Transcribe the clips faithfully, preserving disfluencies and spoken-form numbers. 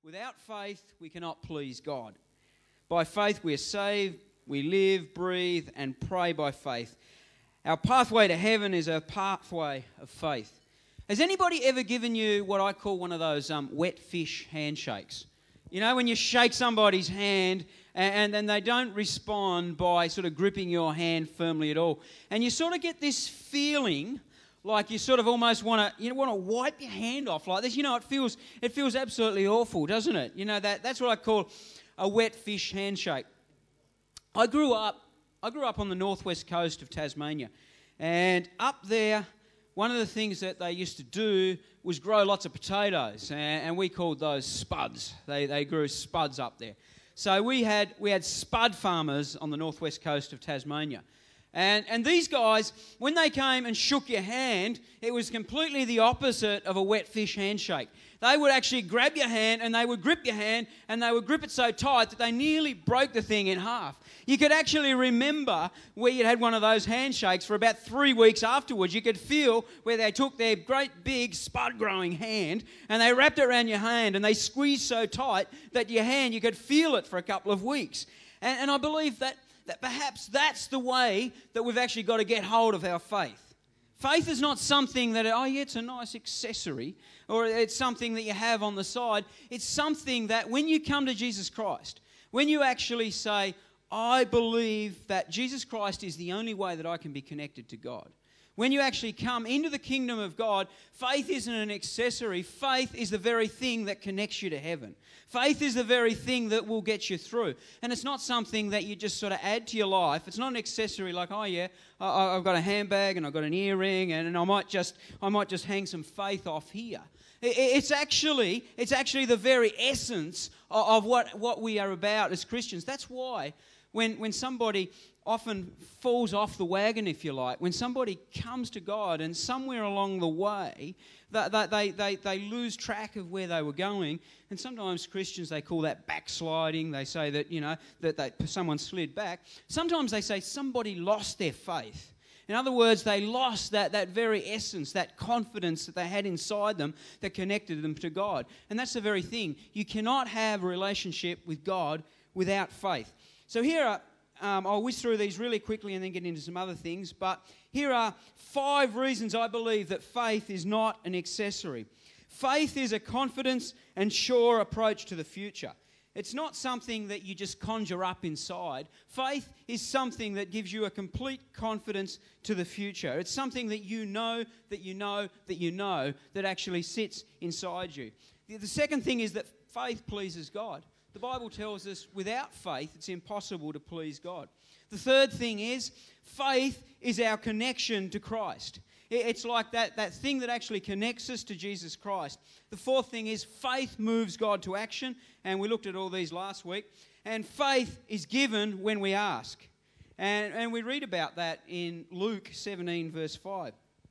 Without faith, we cannot please God. By faith, we are saved, we live, breathe, and pray by faith. Our pathway to heaven is a pathway of faith. Has anybody ever given you what I call one of those um, wet fish handshakes? You know, when you shake somebody's hand and, and then they don't respond by sort of gripping your hand firmly at all. And you sort of get this feeling like you sort of almost want to, you know, want to wipe your hand off like this. You know, it feels it feels absolutely awful, doesn't it? You know, that that's what I call a wet fish handshake. I grew up, I grew up on the northwest coast of Tasmania, and up there, one of the things that they used to do was grow lots of potatoes, and, and we called those spuds. They they grew spuds up there. So we had we had spud farmers on the northwest coast of Tasmania. And, and these guys, when they came and shook your hand, it was completely the opposite of a wet fish handshake. They would actually grab your hand and they would grip your hand and they would grip it so tight that they nearly broke the thing in half. You could actually remember where you'd had one of those handshakes for about three weeks afterwards. You could feel where they took their great big spud-growing hand and they wrapped it around your hand and they squeezed so tight that your hand, you could feel it for a couple of weeks. And, and I believe that that perhaps that's the way that we've actually got to get hold of our faith. Faith is not something that, oh yeah, it's a nice accessory, or it's something that you have on the side. It's something that when you come to Jesus Christ, when you actually say, I believe that Jesus Christ is the only way that I can be connected to God. When you actually come into the kingdom of God, faith isn't an accessory. Faith is the very thing that connects you to heaven. Faith is the very thing that will get you through. And it's not something that you just sort of add to your life. It's not an accessory like, oh yeah, I've got a handbag and I've got an earring and I might just I might just hang some faith off here. It's actually it's actually the very essence of what, what we are about as Christians. That's why when when somebody often falls off the wagon, if you like, when somebody comes to God and somewhere along the way they, they, they, they lose track of where they were going, and sometimes Christians, they call that backsliding. They say that, you know, that they, someone slid back. Sometimes they say somebody lost their faith. In other words, they lost that, that very essence, that confidence that they had inside them that connected them to God. And that's the very thing. You cannot have a relationship with God without faith. So here are Um, I'll whiz through these really quickly and then get into some other things. But here are five reasons I believe that faith is not an accessory. Faith is a confidence and sure approach to the future. It's not something that you just conjure up inside. Faith is something that gives you a complete confidence to the future. It's something that you know, that you know, that you know, that actually sits inside you. The, the second thing is that faith pleases God. The Bible tells us without faith, it's impossible to please God. The third thing is faith is our connection to Christ. It's like that, that thing that actually connects us to Jesus Christ. The fourth thing is faith moves God to action, and we looked at all these last week. And faith is given when we ask. And, and we read about that in Luke seventeen, verse five.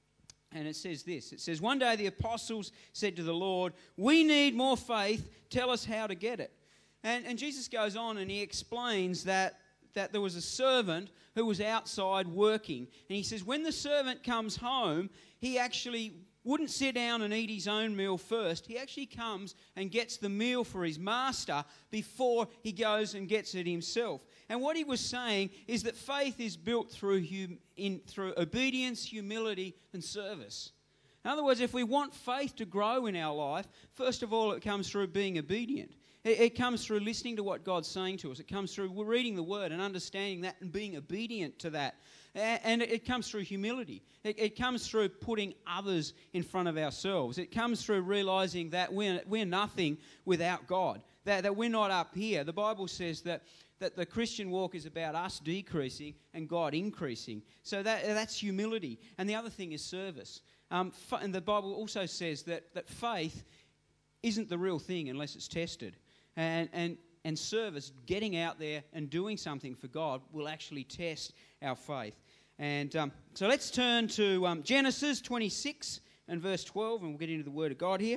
And it says this. It says, one day the apostles said to the Lord, we need more faith. Tell us how to get it. And, and Jesus goes on and he explains that, that there was a servant who was outside working. And he says when the servant comes home, he actually wouldn't sit down and eat his own meal first. He actually comes and gets the meal for his master before he goes and gets it himself. And what he was saying is that faith is built through, hum, in, through obedience, humility, and service. In other words, if we want faith to grow in our life, first of all, it comes through being obedient. It comes through listening to what God's saying to us. It comes through reading the Word and understanding that and being obedient to that. And it comes through humility. It comes through putting others in front of ourselves. It comes through realizing that we're, we're nothing without God, that, that we're not up here. The Bible says that, that the Christian walk is about us decreasing and God increasing. So that, that's humility. And the other thing is service. Um, and the Bible also says that, that faith isn't the real thing unless it's tested. And, and and service, getting out there and doing something for God will actually test our faith. And um, so let's turn to um, Genesis twenty-six and verse twelve, and we'll get into the Word of God here.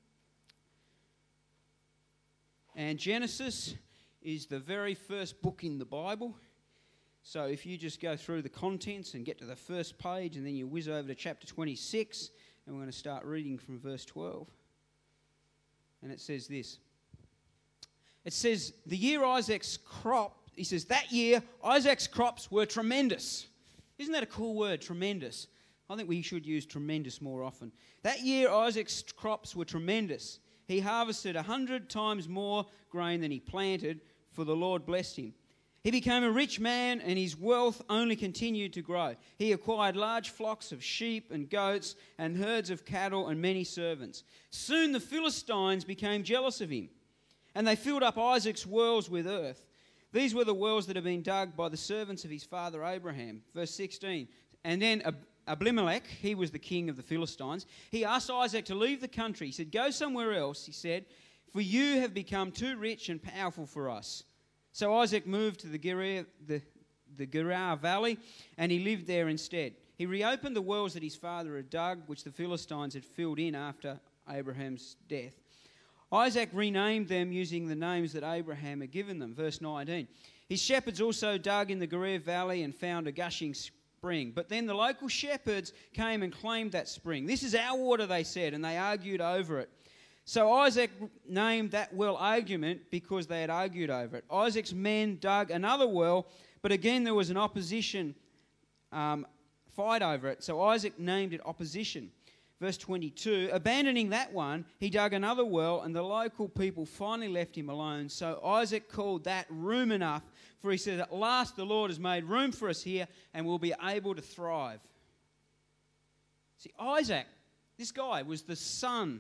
And Genesis is the very first book in the Bible. So if you just go through the contents and get to the first page, and then you whiz over to chapter twenty-six, and we're going to start reading from verse twelve. And it says this. It says, the year Isaac's crop, he says, that year Isaac's crops were tremendous. Isn't that a cool word, tremendous? I think we should use tremendous more often. That year Isaac's crops were tremendous. He harvested a hundred times more grain than he planted, for the Lord blessed him. He became a rich man, and his wealth only continued to grow. He acquired large flocks of sheep and goats and herds of cattle and many servants. Soon the Philistines became jealous of him, and they filled up Isaac's wells with earth. These were the wells that had been dug by the servants of his father Abraham. Verse sixteen. And then Ab- Abimelech, he was the king of the Philistines, he asked Isaac to leave the country. He said, go somewhere else, he said, for you have become too rich and powerful for us. So Isaac moved to the Gerar, the, the Gerar Valley, and he lived there instead. He reopened the wells that his father had dug, which the Philistines had filled in after Abraham's death. Isaac renamed them using the names that Abraham had given them. Verse nineteen. His shepherds also dug in the Gerar Valley and found a gushing spring. But then the local shepherds came and claimed that spring. This is our water, they said, and they argued over it. So Isaac named that well Argument because they had argued over it. Isaac's men dug another well, but again there was an opposition um, fight over it. So Isaac named it Opposition. Verse twenty-two, abandoning that one, he dug another well, and the local people finally left him alone. So Isaac called that Room Enough, for he said, at last the Lord has made room for us here, and we'll be able to thrive. See, Isaac, this guy, was the son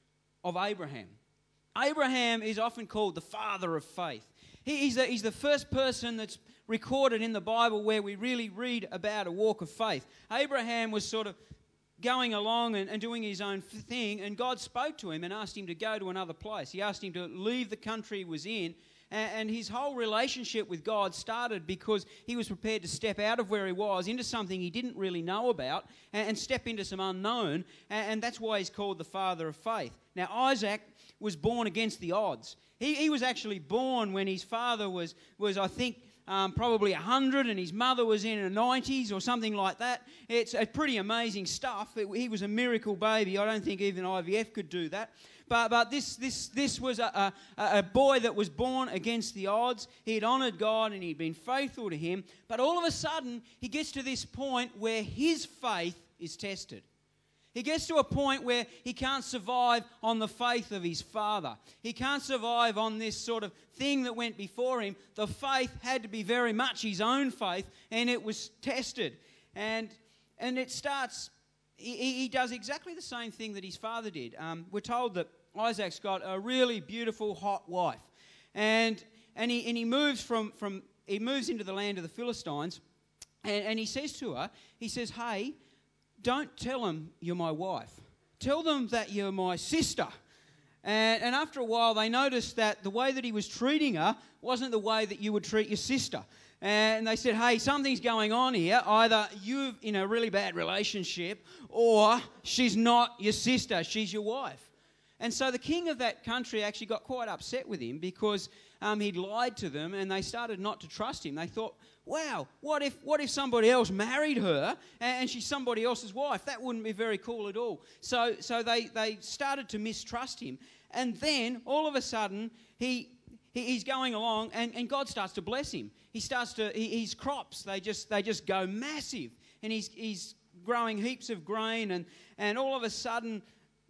of Abraham. Abraham is often called the father of faith. He, he's, the, he's the first person that's recorded in the Bible where we really read about a walk of faith. Abraham was sort of going along and, and doing his own thing, and God spoke to him and asked him to go to another place. He asked him to leave the country he was in, and, and his whole relationship with God started because he was prepared to step out of where he was into something he didn't really know about and, and step into some unknown, and, and that's why he's called the father of faith. Now, Isaac was born against the odds. He, he was actually born when his father was, was I think, Um, probably one hundred, and his mother was in her nineties or something like that. It's a pretty amazing stuff. It, he was a miracle baby. I don't think even I V F could do that. But but this this this was a, a, a boy that was born against the odds. He had honoured God and he'd been faithful to him. But all of a sudden, he gets to this point where his faith is tested. He gets to a point where he can't survive on the faith of his father. He can't survive on this sort of thing that went before him. The faith had to be very much his own faith, and it was tested. And and it starts, he, he does exactly the same thing that his father did. Um, we're told that Isaac's got a really beautiful, hot wife. And and he and he moves from, from he moves into the land of the Philistines, and, and he says to her, he says, hey, don't tell them you're my wife. Tell them that you're my sister. And, and after a while, they noticed that the way that he was treating her wasn't the way that you would treat your sister. And they said, hey, something's going on here. Either you're in a really bad relationship or she's not your sister, she's your wife. And so the king of that country actually got quite upset with him because um, he'd lied to them, and they started not to trust him. They thought, wow, what if what if somebody else married her and she's somebody else's wife? That wouldn't be very cool at all. So so they, they started to mistrust him. And then all of a sudden he, he he's going along and, and God starts to bless him. He starts to he, his crops, they just they just go massive. And he's he's growing heaps of grain, and, and all of a sudden,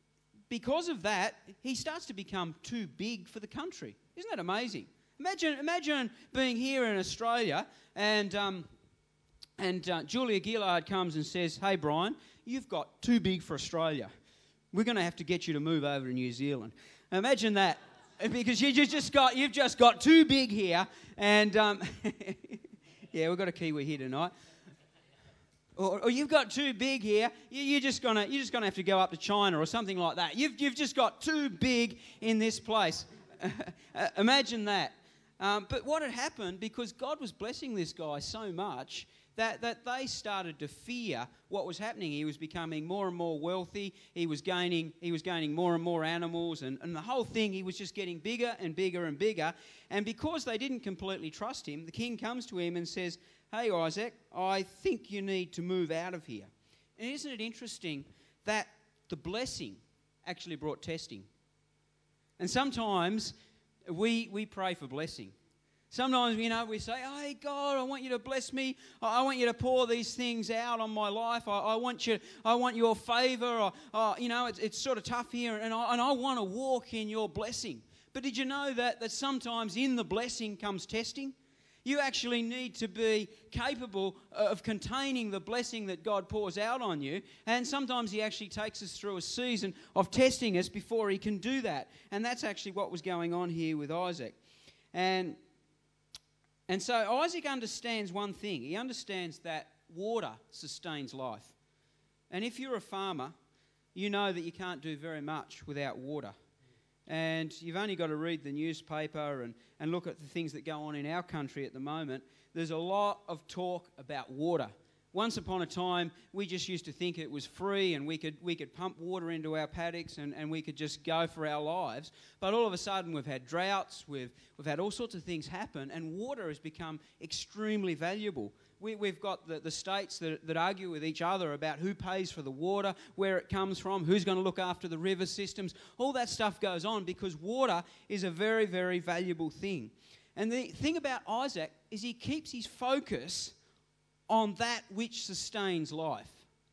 because of that, he starts to become too big for the country. Isn't that amazing? Imagine, imagine being here in Australia, and um, and uh, Julia Gillard comes and says, "Hey, Brian, you've got too big for Australia. We're going to have to get you to move over to New Zealand." Imagine that, because you just got you've just got too big here, and um, yeah, we've got a Kiwi here tonight. Or, or you've got too big here. You, you're just gonna you're just gonna have to go up to China or something like that. You've you've just got too big in this place. Imagine that. Um, but what had happened, because God was blessing this guy so much that, that they started to fear what was happening. He was becoming more and more wealthy. He was gaining he was gaining more and more animals, and, and the whole thing, he was just getting bigger and bigger and bigger. And because they didn't completely trust him, the king comes to him and says, "Hey, Isaac, I think you need to move out of here." And isn't it interesting that the blessing actually brought testing? And sometimes we, we pray for blessing. Sometimes, you know, we say, hey, God, I want you to bless me. I want you to pour these things out on my life. I, I want you, I want your favour. Or, or, you know, it's, it's sort of tough here, and I, and I want to walk in your blessing. But did you know that, that sometimes in the blessing comes testing? You actually need to be capable of containing the blessing that God pours out on you. And sometimes he actually takes us through a season of testing us before he can do that. And that's actually what was going on here with Isaac. And... And so Isaac understands one thing. He understands that water sustains life. And if you're a farmer, you know that you can't do very much without water. And you've only got to read the newspaper and, and look at the things that go on in our country at the moment. There's a lot of talk about water. Once upon a time, we just used to think it was free and we could we could pump water into our paddocks and, and we could just go for our lives. But all of a sudden, we've had droughts, we've we've had all sorts of things happen, and water has become extremely valuable. We, we've got the, the states that, that argue with each other about who pays for the water, where it comes from, who's going to look after the river systems. All that stuff goes on because water is a very, very valuable thing. And the thing about Isaac is he keeps his focus on that which sustains life.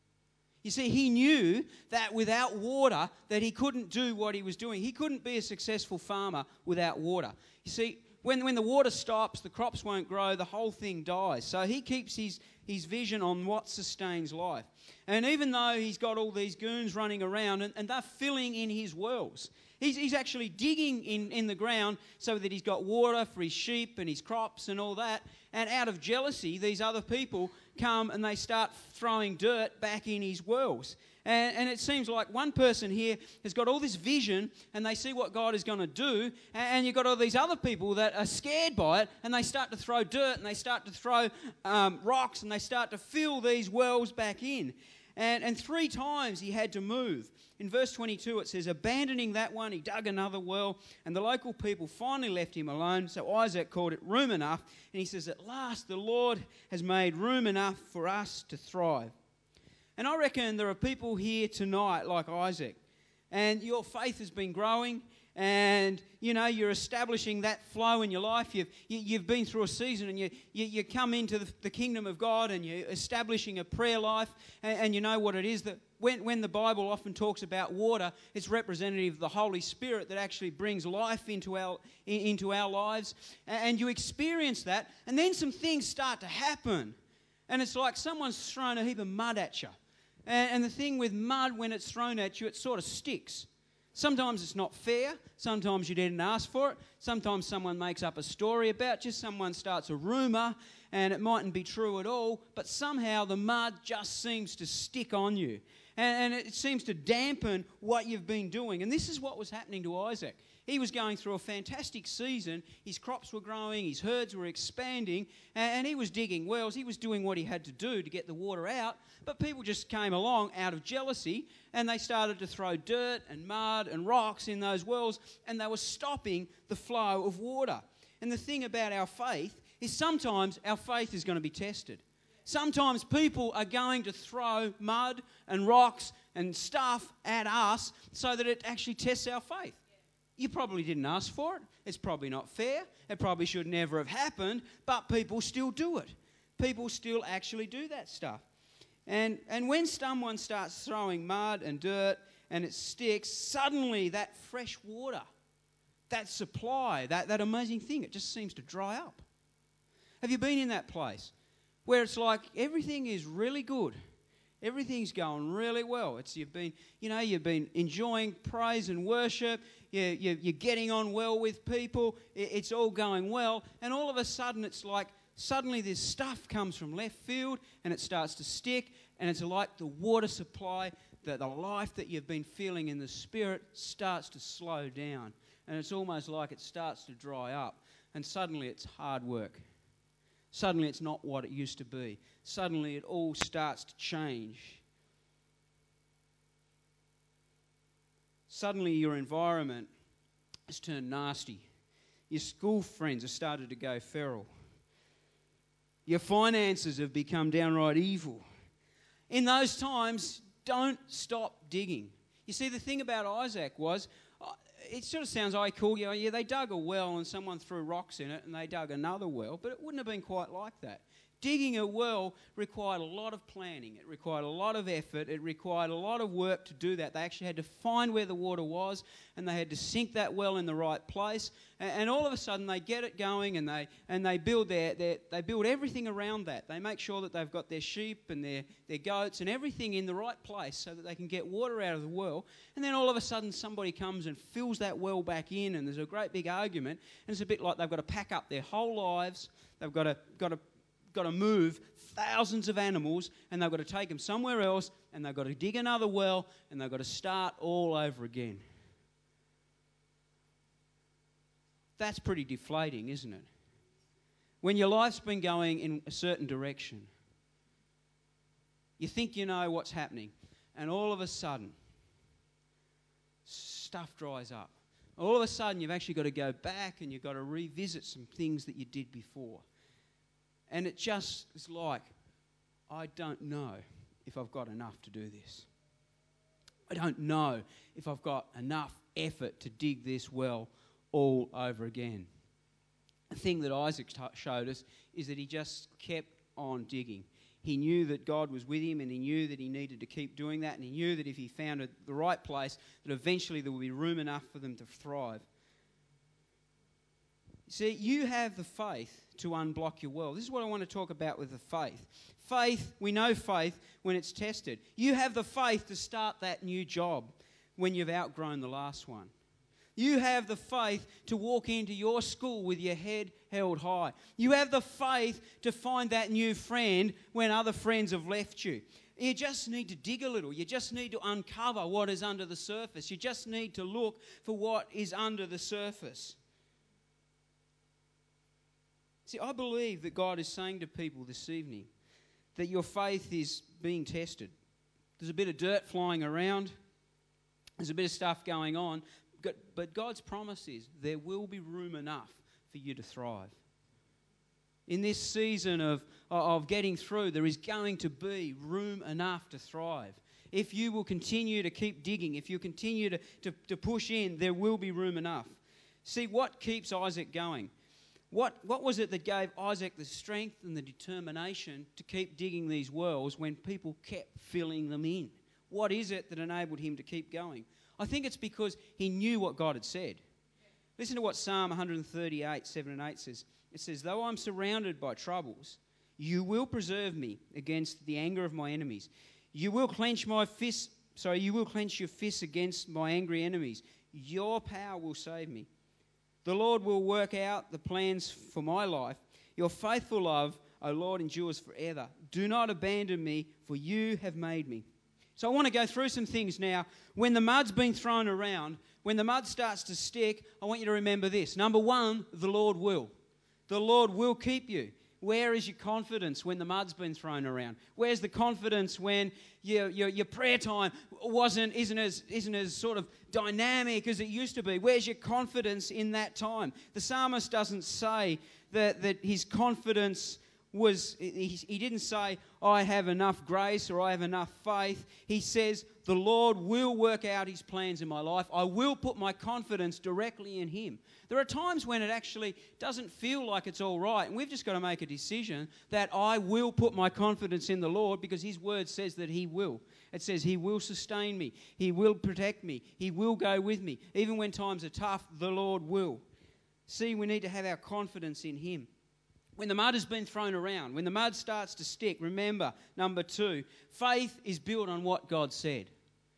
You see, he knew that without water that he couldn't do what he was doing. He couldn't be a successful farmer without water. You see, when, when the water stops, the crops won't grow, the whole thing dies. So he keeps his, his vision on what sustains life. And even though he's got all these goons running around and, and they're filling in his wells, He's, he's actually digging in, in the ground so that he's got water for his sheep and his crops and all that. And out of jealousy, these other people come and they start throwing dirt back in his wells. And, and it seems like one person here has got all this vision and they see what God is going to do. And, and you've got all these other people that are scared by it and they start to throw dirt and they start to throw um, rocks and they start to fill these wells back in. And, and three times he had to move. In verse twenty-two it says, abandoning that one, he dug another well, and the local people finally left him alone. So Isaac called it room enough. And he says, at last the Lord has made room enough for us to thrive. And I reckon there are people here tonight like Isaac. And your faith has been growing. And, you know, you're establishing that flow in your life. You've, you, you've been through a season and you, you, you come into the, the kingdom of God and you're establishing a prayer life. And, and you know what it is, that when, when the Bible often talks about water, it's representative of the Holy Spirit that actually brings life into our, into our lives. And you experience that. And then some things start to happen. And it's like someone's thrown a heap of mud at you. And, and the thing with mud, when it's thrown at you, it sort of sticks. Sometimes it's not fair. Sometimes you didn't ask for it. Sometimes someone makes up a story about you. Someone starts a rumour and it mightn't be true at all. But somehow the mud just seems to stick on you. And, and it seems to dampen what you've been doing. And this is what was happening to Isaac. He was going through a fantastic season. His crops were growing. His herds were expanding. And, and he was digging wells. He was doing what he had to do to get the water out. But people just came along out of jealousy and they started to throw dirt and mud and rocks in those wells and they were stopping the flow of water. And the thing about our faith is sometimes our faith is going to be tested. Sometimes people are going to throw mud and rocks and stuff at us so that it actually tests our faith. You probably didn't ask for it. It's probably not fair. It probably should never have happened, but people still do it. People still actually do that stuff. And and when someone starts throwing mud and dirt and it sticks, suddenly that fresh water, that supply, that, that amazing thing, it just seems to dry up. Have you been in that place where it's like everything is really good? Everything's going really well. It's you've been, you know, you've been enjoying praise and worship. You, you, you're getting on well with people. It, it's all going well. And all of a sudden it's like suddenly this stuff comes from left field and it starts to stick, and it's like the water supply, the, the life that you've been feeling in the spirit starts to slow down. And it's almost like it starts to dry up. And suddenly it's hard work. Suddenly it's not what it used to be. Suddenly it all starts to change. Suddenly your environment has turned nasty. Your school friends have started to go feral. Your finances have become downright evil. In those times, don't stop digging. You see, the thing about Isaac was, it sort of sounds like cool. You know, yeah, they dug a well and someone threw rocks in it and they dug another well, but it wouldn't have been quite like that. Digging a well required a lot of planning. It required a lot of effort. It required a lot of work to do that. They actually had to find where the water was, and they had to sink that well in the right place. And, and all of a sudden, they get it going, and they and they build their, their they build everything around that. They make sure that they've got their sheep and their their goats and everything in the right place so that they can get water out of the well. And then all of a sudden, somebody comes and fills that well back in, and there's a great big argument. And it's a bit like they've got to pack up their whole lives. They've got to got to got to move thousands of animals, and they've got to take them somewhere else, and they've got to dig another well, and they've got to start all over again. That's pretty deflating, isn't it? When your life's been going in a certain direction, you think you know what's happening, and all of a sudden, stuff dries up. All of a sudden, you've actually got to go back and you've got to revisit some things that you did before. And it just is like, I don't know if I've got enough to do this. I don't know if I've got enough effort to dig this well all over again. The thing that Isaac t- showed us is that he just kept on digging. He knew that God was with him, and he knew that he needed to keep doing that, and he knew that if he found a, the right place, that eventually there would be room enough for them to thrive. See, you have the faith to unblock your world. This is what I want to talk about with the faith. Faith, we know faith when it's tested. You have the faith to start that new job when you've outgrown the last one. You have the faith to walk into your school with your head held high. You have the faith to find that new friend when other friends have left you. You just need to dig a little. You just need to uncover what is under the surface. You just need to look for what is under the surface. See, I believe that God is saying to people this evening that your faith is being tested. There's a bit of dirt flying around. There's a bit of stuff going on. But God's promise is there will be room enough for you to thrive. In this season of, of getting through, there is going to be room enough to thrive. If you will continue to keep digging, if you continue to, to, to push in, there will be room enough. See, what keeps Isaac going? What, what was it that gave Isaac the strength and the determination to keep digging these wells when people kept filling them in? What is it that enabled him to keep going? I think it's because he knew what God had said. Listen to what Psalm one thirty-eight, seven and eight says. It says, "Though I'm surrounded by troubles, you will preserve me against the anger of my enemies. You will clench my fist, sorry, you will clench your fists against my angry enemies. Your power will save me. The Lord will work out the plans for my life. Your faithful love, O Lord, endures forever. Do not abandon me, for you have made me." So I want to go through some things now. When the mud's been thrown around, when the mud starts to stick, I want you to remember this. Number one, the Lord will. The Lord will keep you. Where is your confidence when the mud's been thrown around? Where's the confidence when your, your, your prayer time wasn't, isn't as, isn't as sort of dynamic as it used to be? Where's your confidence in that time? The psalmist doesn't say that, that his confidence was, he, he didn't say, I have enough grace or I have enough faith. He says, the Lord will work out his plans in my life. I will put my confidence directly in him. There are times when it actually doesn't feel like it's all right, and we've just got to make a decision that I will put my confidence in the Lord because his word says that he will. It says he will sustain me. He will protect me. He will go with me. Even when times are tough, the Lord will. See, we need to have our confidence in him. When the mud has been thrown around, when the mud starts to stick, remember, number two, faith is built on what God said.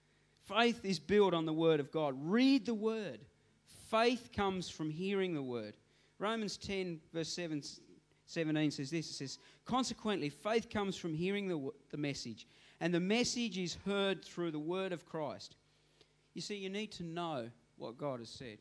Faith is built on the word of God. Read the word. Faith comes from hearing the word. Romans ten, verse seven, seventeen says this. It says, consequently, faith comes from hearing the, the message, and the message is heard through the word of Christ. You see, you need to know what God has said.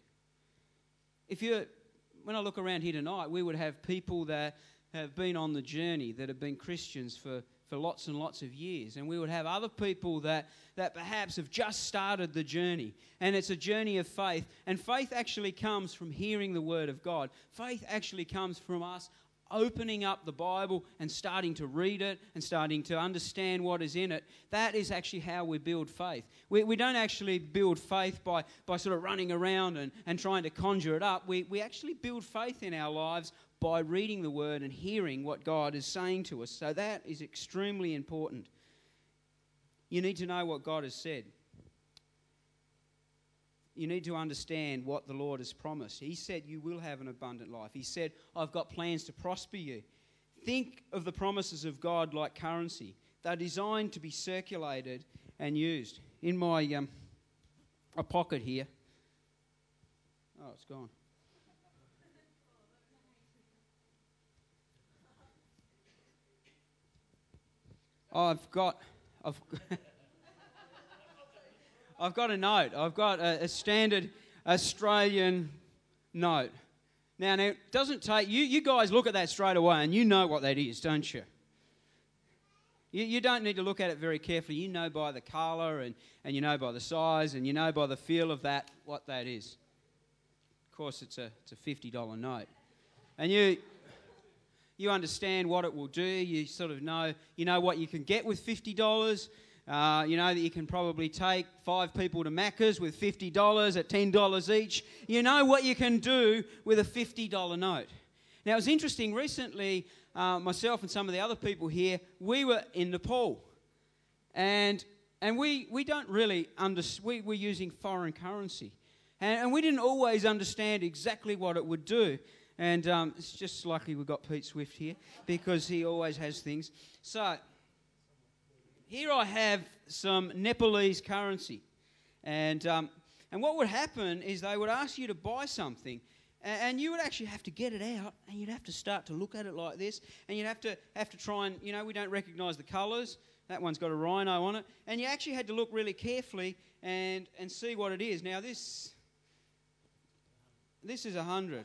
If you're When I look around here tonight, we would have people that have been on the journey, that have been Christians for, for lots and lots of years. And we would have other people that, that perhaps have just started the journey. And it's a journey of faith. And faith actually comes from hearing the word of God. Faith actually comes from us opening up the Bible and starting to read it and starting to understand what is in it, that is actually how we build faith. We, we don't actually build faith by, by sort of running around and, and trying to conjure it up. We, we actually build faith in our lives by reading the Word and hearing what God is saying to us. So that is extremely important. You need to know what God has said. You need to understand what the Lord has promised. He said you will have an abundant life. He said, I've got plans to prosper you. Think of the promises of God like currency. They're designed to be circulated and used. In my um, a pocket here. Oh, it's gone. I've got... I've I've got a note. I've got a, a standard Australian note. Now, now, it doesn't take... You, you guys look at that straight away and you know what that is, don't you? You, you don't need to look at it very carefully. You know by the colour and, and you know by the size and you know by the feel of that what that is. Of course, it's a, it's a fifty dollar note. And you... You understand what it will do. You sort of know, you know what you can get with fifty dollars. Uh, you know that you can probably take five people to Macca's with fifty dollars at ten dollars each. You know what you can do with a fifty dollar note. Now, it was interesting. Recently, uh, myself and some of the other people here, we were in Nepal. And and we, we don't really understand. We, we're using foreign currency. And, and we didn't always understand exactly what it would do. And um, it's just lucky we've got Pete Swift here because he always has things. So... Here I have some Nepalese currency. And um, and what would happen is they would ask you to buy something and, and you would actually have to get it out and you'd have to start to look at it like this and you'd have to have to try and, you know, we don't recognise the colours. That one's got a rhino on it. And you actually had to look really carefully and, and see what it is. Now this, this is a hundred.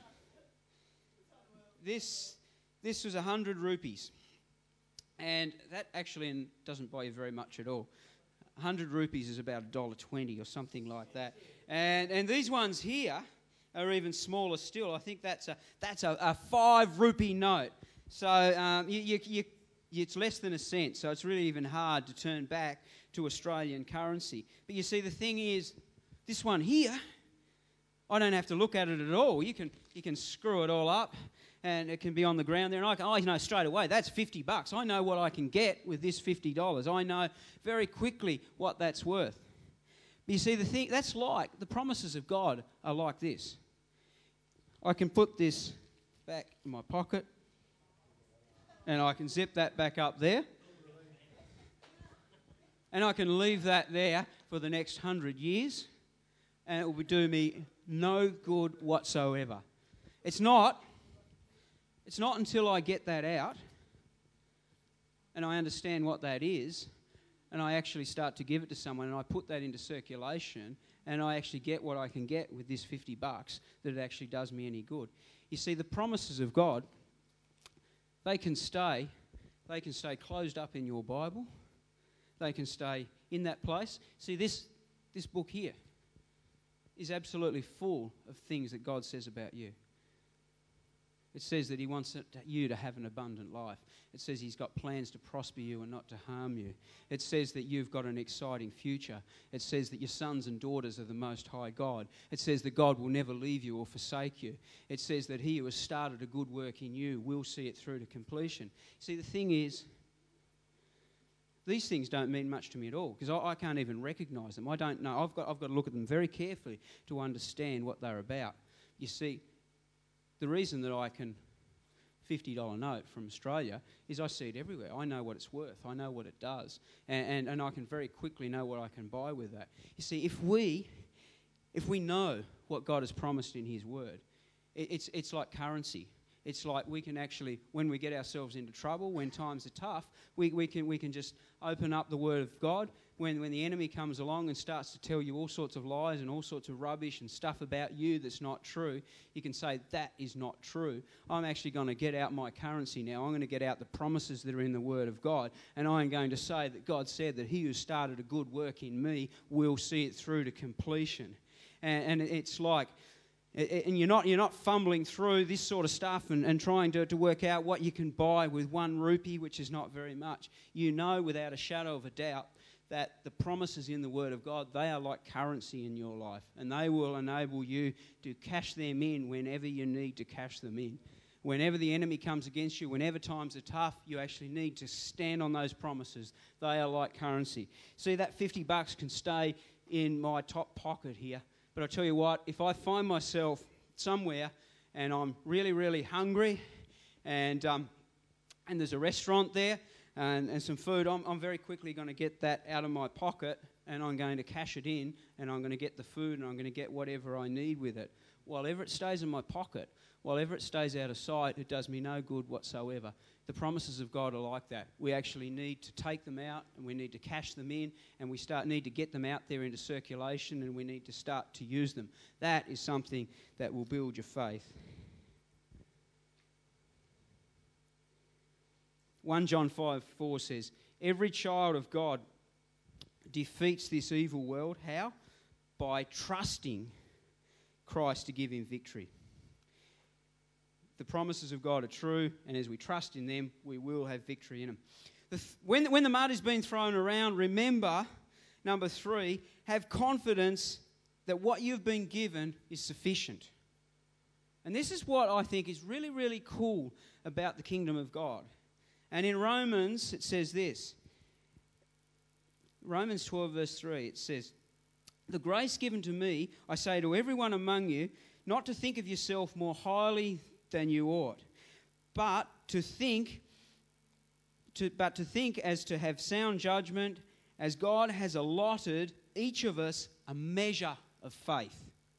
This, this was a hundred rupees. And that actually doesn't buy you very much at all. one hundred rupees is about one dollar twenty or something like that. And and these ones here are even smaller still. I think that's a that's a, a five rupee note. So um, you, you, you, it's less than a cent. So it's really even hard to turn back to Australian currency. But you see, the thing is, this one here, I don't have to look at it at all. You can you can screw it all up. And it can be on the ground there. And I can, oh, you know, straight away, that's fifty bucks. I know what I can get with this fifty dollars. I know very quickly what that's worth. But you see, the thing, that's like, the promises of God are like this. I can put this back in my pocket. And I can zip that back up there. And I can leave that there for the next hundred years. And it will do me no good whatsoever. It's not... It's not until I get that out and I understand what that is and I actually start to give it to someone and I put that into circulation and I actually get what I can get with this fifty bucks that it actually does me any good. You see, the promises of God, they can stay, they can stay closed up in your Bible. They can stay in that place. See, this, this book here is absolutely full of things that God says about you. It says that he wants it to, you to have an abundant life. It says he's got plans to prosper you and not to harm you. It says that you've got an exciting future. It says that your sons and daughters are the Most High God. It says that God will never leave you or forsake you. It says that he who has started a good work in you will see it through to completion. See, the thing is, these things don't mean much to me at all because I, I can't even recognise them. I don't know. I've got, I've got to look at them very carefully to understand what they're about. You see, the reason that I can fifty dollar note from Australia is I see it everywhere. I know what it's worth. I know what it does. And, and, and I can very quickly know what I can buy with that. You see, if we if we know what God has promised in his word, it, it's, it's like currency. It's like we can actually, when we get ourselves into trouble, when times are tough, we, we can we can just open up the word of God. When, when the enemy comes along and starts to tell you all sorts of lies and all sorts of rubbish and stuff about you that's not true, you can say, that is not true. I'm actually going to get out my currency now. I'm going to get out the promises that are in the Word of God. And I'm going to say that God said that he who started a good work in me will see it through to completion. And, and it's like, And you're not, you're not fumbling through this sort of stuff and, and trying to, to work out what you can buy with one rupee, which is not very much. You know without a shadow of a doubt that the promises in the Word of God, they are like currency in your life, and they will enable you to cash them in whenever you need to cash them in. Whenever the enemy comes against you, whenever times are tough, you actually need to stand on those promises. They are like currency. See, that fifty bucks can stay in my top pocket here. But I tell you what, if I find myself somewhere and I'm really, really hungry and um, and there's a restaurant there and, and some food, I'm, I'm very quickly going to get that out of my pocket and I'm going to cash it in and I'm going to get the food and I'm going to get whatever I need with it. While ever it stays in my pocket, while ever it stays out of sight, it does me no good whatsoever. The promises of God are like that. We actually need to take them out and we need to cash them in and we start need to get them out there into circulation and we need to start to use them. That is something that will build your faith. First John five four says, every child of God defeats this evil world. How? By trusting Christ to give him victory. The promises of God are true, and as we trust in them, we will have victory in them. The th- when, when the mud is being thrown around, remember, number three, have confidence that what you've been given is sufficient. And this is what I think is really, really cool about the kingdom of God. And in Romans, it says this. Romans twelve, verse three, it says, the grace given to me, I say to everyone among you, not to think of yourself more highly than you ought, but to think, to, but to think as to have sound judgment, as God has allotted each of us a measure of faith.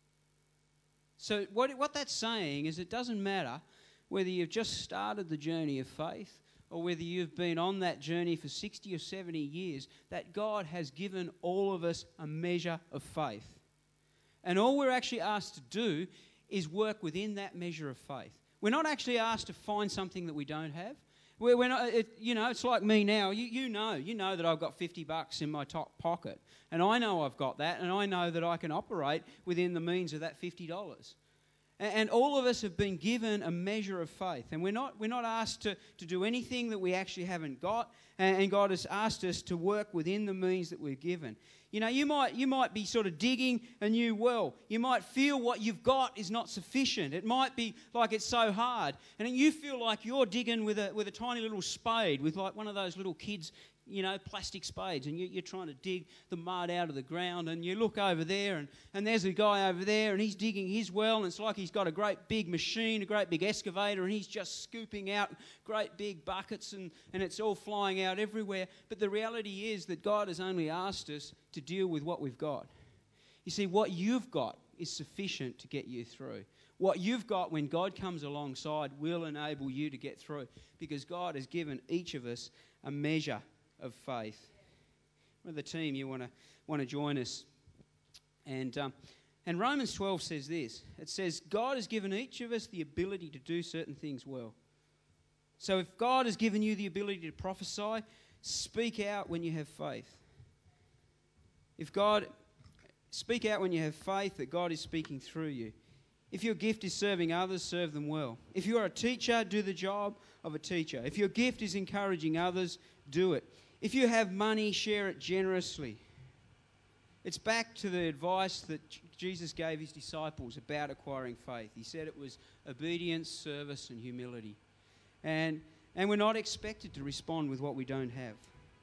So what, what that's saying is it doesn't matter whether you've just started the journey of faith or whether you've been on that journey for sixty or seventy years, that God has given all of us a measure of faith. And all we're actually asked to do is work within that measure of faith. We're not actually asked to find something that we don't have. We're, we're not, it, you know, it's like me now. You, you know, you know that I've got fifty bucks in my top pocket, and I know I've got that, and I know that I can operate within the means of that fifty dollars. And, and all of us have been given a measure of faith, and we're not we're not asked to, to do anything that we actually haven't got, and, and God has asked us to work within the means that we're given. You know, you might you might be sort of digging a new well. You might feel what you've got is not sufficient. It might be like it's so hard. And you feel like you're digging with a with a tiny little spade, with like one of those little kids, you know, plastic spades, and you, you're trying to dig the mud out of the ground, and you look over there, and, and there's a guy over there, and he's digging his well, and it's like he's got a great big machine, a great big excavator, and he's just scooping out great big buckets, and, and it's all flying out everywhere. But the reality is that God has only asked us to deal with what we've got. You see, what you've got is sufficient to get you through. What you've got when God comes alongside will enable you to get through, because God has given each of us a measure of faith. With the team, you want to want to join us, and um, and Romans twelve says this. It says God has given each of us the ability to do certain things well. So if God has given you the ability to prophesy, speak out when you have faith. If God speak out when you have faith that God is speaking through you. If your gift is serving others, serve them well. If you are a teacher, do the job of a teacher. If your gift is encouraging others, do it. If you have money, share it generously. It's back to the advice that Jesus gave his disciples about acquiring faith. He said it was obedience, service, and humility. And, and we're not expected to respond with what we don't have.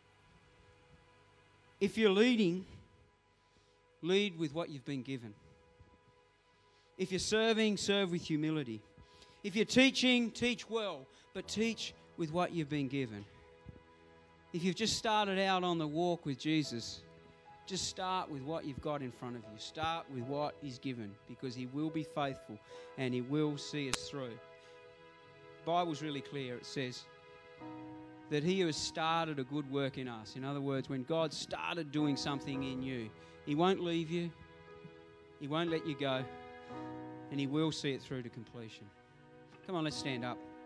If you're leading, lead with what you've been given. If you're serving, serve with humility. If you're teaching, teach well, but teach with what you've been given. If you've just started out on the walk with Jesus, just start with what you've got in front of you. Start with what he's given, because he will be faithful and he will see us through. The Bible's really clear. It says that he who has started a good work in us. In other words, when God started doing something in you, he won't leave you, he won't let you go, and he will see it through to completion. Come on, let's stand up.